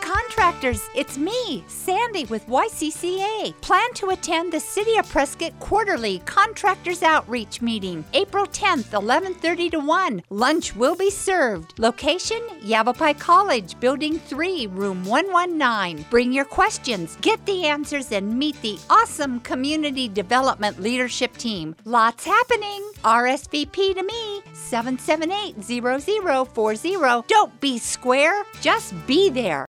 contractors, it's me, Sandy with YCCA. Plan to attend the City of Prescott Quarterly Contractors Outreach Meeting, April 10th, 11:30 to 1. Lunch will be served. Location, Yavapai College, Building 3, Room 119. Bring your questions, get the answers, and meet the awesome Community Development Leadership Team. Lots happening. RSVP to me, 778-0040. Don't be square, just be there.